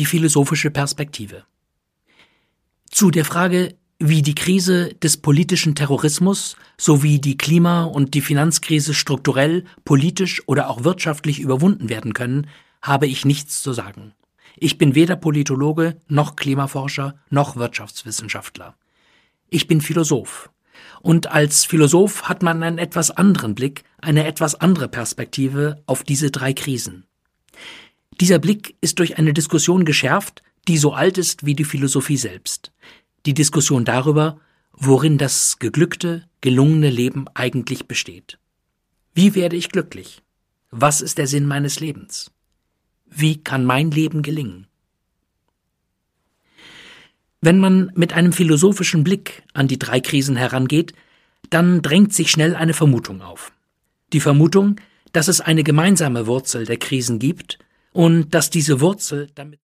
die philosophische Perspektive. Zu der Frage, wie die Krise des politischen Terrorismus sowie die Klima- und die Finanzkrise strukturell, politisch oder auch wirtschaftlich überwunden werden können, habe ich nichts zu sagen. Ich bin weder Politologe noch Klimaforscher noch Wirtschaftswissenschaftler. Ich bin Philosoph. Und als Philosoph hat man einen etwas anderen Blick, eine etwas andere Perspektive auf diese drei Krisen. Dieser Blick ist durch eine Diskussion geschärft, die so alt ist wie die Philosophie selbst. Die Diskussion darüber, worin das geglückte, gelungene Leben eigentlich besteht. Wie werde ich glücklich? Was ist der Sinn meines Lebens? Wie kann mein Leben gelingen? Wenn man mit einem philosophischen Blick an die drei Krisen herangeht, dann drängt sich schnell eine Vermutung auf. Die Vermutung, dass es eine gemeinsame Wurzel der Krisen gibt und dass diese Wurzel damit